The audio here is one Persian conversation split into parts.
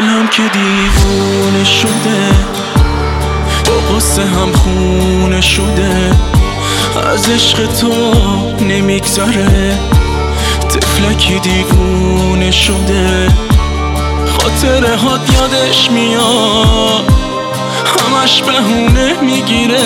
دلم که دیوونه شده، با قصه هم خونه شده، از عشق تو نمیگذره. طفلکی دیوونه شده، خاطره هات یادش میاد، همش بهونه میگیره.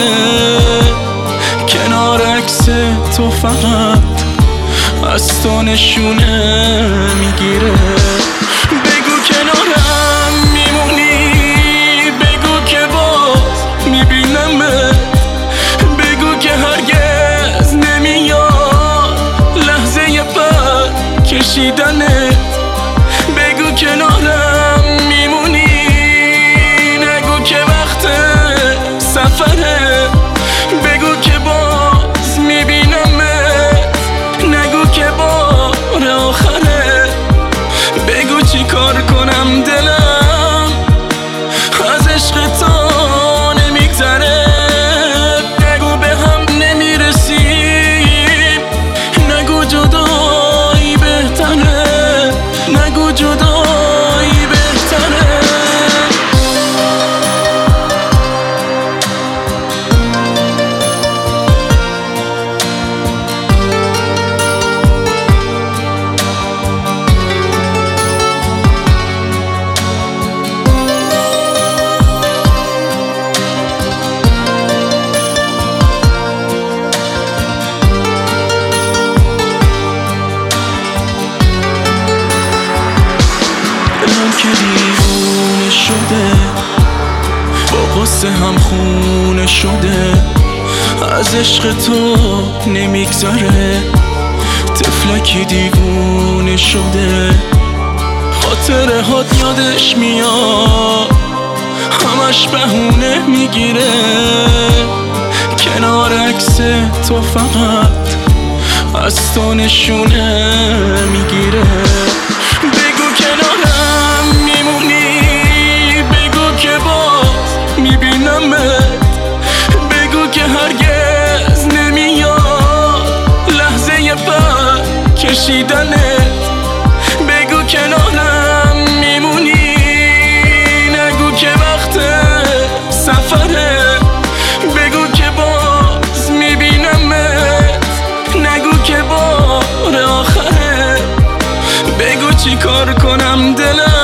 کنار عکس تو فقط از تو نشونه میگیره. بگو کنارم میمونی، بگو که باز میبینمت، بگو که هرگز نمیاد لحظه بعد کشیدنت. بگو کنارم میمونی، نگو که وقت سفره، بگو که باز میبینمت، نگو که بار آخره. بگو چی کار کنم دلم از عشق تو نمیگذره. نگو به هم نمیرسیم، نگو جدایی بهتره، نگو جدایی بهتره. دلم که دیوونه شده، با قصه هم خونه شده، از عشق تو نمیگذره. طفلکی دیوونه شده، خاطره هات یادش میاد، همش بهونه میگیره. کنار عکس تو فقط از تو نشونه میگیره. بگو کنارم میمونی، بگو که باز میبینمت، بگو که هرگز نمیاد لحظه بعد کشیدنت. بگو کنارم میمونی، نگو که وقت سفره، بگو که باز میبینمت، نگو که بار آخره. بگو چی کار کنم دلم